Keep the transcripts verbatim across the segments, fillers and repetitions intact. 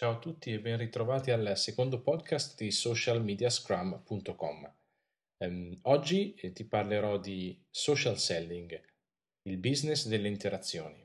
Ciao a tutti e ben ritrovati al secondo podcast di social media scrum punto com. Ehm, oggi eh, ti parlerò di social selling, il business delle interazioni.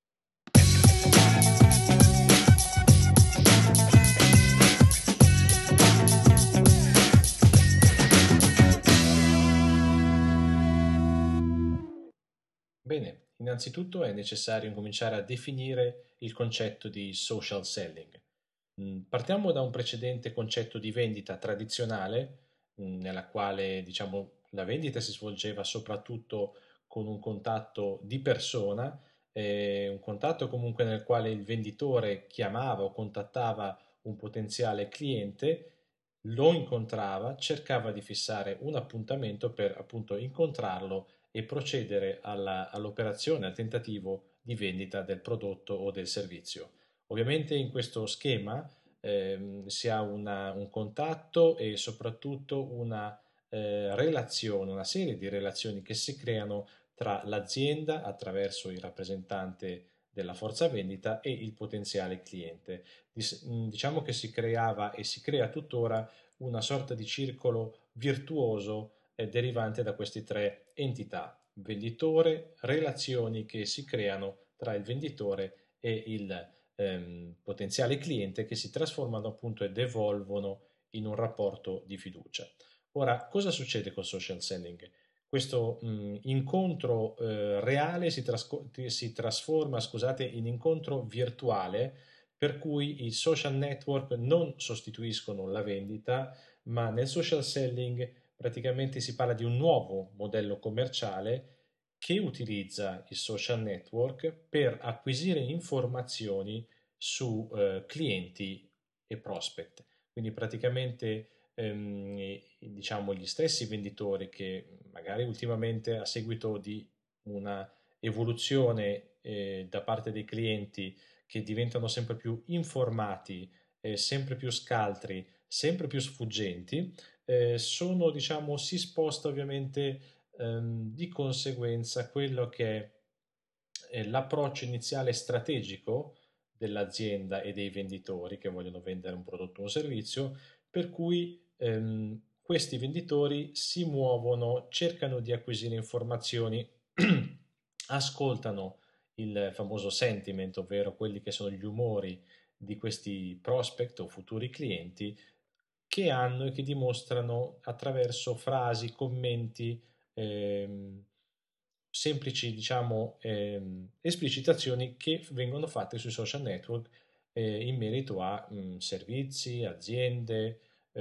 Bene, innanzitutto è necessario incominciare a definire il concetto di social selling. Mm, Partiamo da un precedente concetto di vendita tradizionale, mm, nella quale, diciamo, la vendita si svolgeva soprattutto con un contatto di persona, eh, un contatto comunque nel quale il venditore chiamava o contattava un potenziale cliente, lo incontrava, cercava di fissare un appuntamento per appunto incontrarlo e procedere alla- all'operazione, al tentativo di vendita del prodotto o del servizio. Ovviamente in questo schema ehm, si ha una- un contatto e soprattutto una eh, relazione, una serie di relazioni che si creano tra l'azienda attraverso il rappresentante della forza vendita e il potenziale cliente. Dis- mh, Diciamo che si creava e si crea tuttora una sorta di circolo virtuoso eh, derivante da queste tre entità: venditore, relazioni che si creano tra il venditore e il ehm, potenziale cliente, che si trasformano appunto ed evolvono in un rapporto di fiducia. Ora, cosa succede col social selling? Questo mh, incontro eh, reale si, trasco- si trasforma, scusate, in incontro virtuale, per cui i social network non sostituiscono la vendita, ma nel social selling praticamente si parla di un nuovo modello commerciale che utilizza il social network per acquisire informazioni su eh, clienti e prospect. Quindi praticamente ehm, diciamo gli stessi venditori che magari ultimamente a seguito di una evoluzione eh, da parte dei clienti, che diventano sempre più informati, eh, sempre più scaltri, sempre più sfuggenti, eh, sono, diciamo, si sposta ovviamente ehm, di conseguenza quello che è eh, l'approccio iniziale strategico dell'azienda e dei venditori che vogliono vendere un prodotto o un servizio, per cui ehm, questi venditori si muovono, cercano di acquisire informazioni, ascoltano il famoso sentiment, ovvero quelli che sono gli umori di questi prospect o futuri clienti, che hanno e che dimostrano attraverso frasi, commenti, ehm, semplici, diciamo, ehm, esplicitazioni che vengono fatte sui social network eh, in merito a mh, servizi, aziende,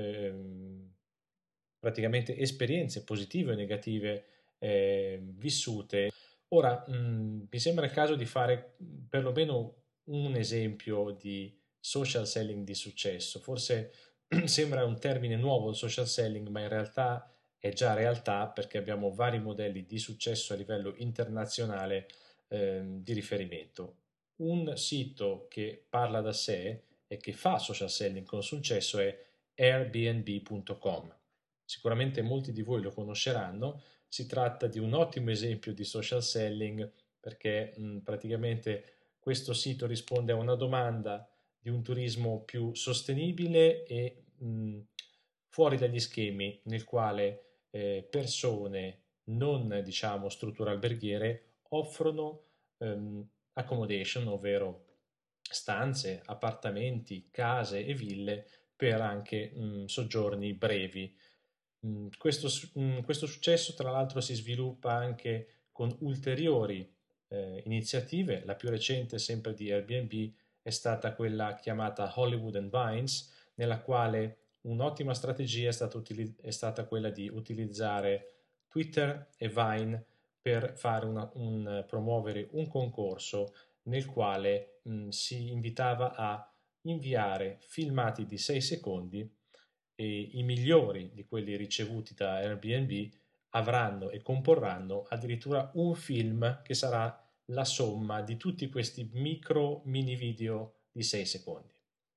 ehm, praticamente esperienze positive o negative eh, vissute. Ora, mh, mi sembra il caso di fare mh, perlomeno un esempio di social selling di successo. Forse sembra un termine nuovo il social selling, ma in realtà è già realtà, perché abbiamo vari modelli di successo a livello internazionale ehm, di riferimento. Un sito che parla da sé e che fa social selling con successo è airbnb punto com. Sicuramente molti di voi lo conosceranno. Si tratta di un ottimo esempio di social selling, perché mh, praticamente questo sito risponde a una domanda di un turismo più sostenibile e mh, fuori dagli schemi, nel quale eh, persone non, diciamo, strutture alberghiere offrono ehm, accommodation, ovvero stanze, appartamenti, case e ville per anche mh, soggiorni brevi. Mh, questo, mh, questo successo, tra l'altro, si sviluppa anche con ulteriori eh, iniziative. La più recente, sempre di Airbnb, è stata quella chiamata Hollywood and Vines, nella quale un'ottima strategia è stata, utili- è stata quella di utilizzare Twitter e Vine per fare una, un, promuovere un concorso nel quale mh, si invitava a inviare filmati di sei secondi, e i migliori di quelli ricevuti da Airbnb avranno e comporranno addirittura un film che sarà la somma di tutti questi micro mini video di sei secondi.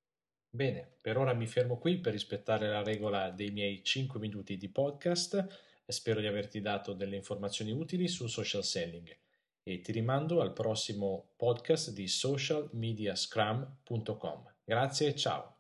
Bene, per ora mi fermo qui per rispettare la regola dei miei cinque minuti di podcast e spero di averti dato delle informazioni utili sul social selling, e ti rimando al prossimo podcast di social media scrum punto com. Grazie e ciao.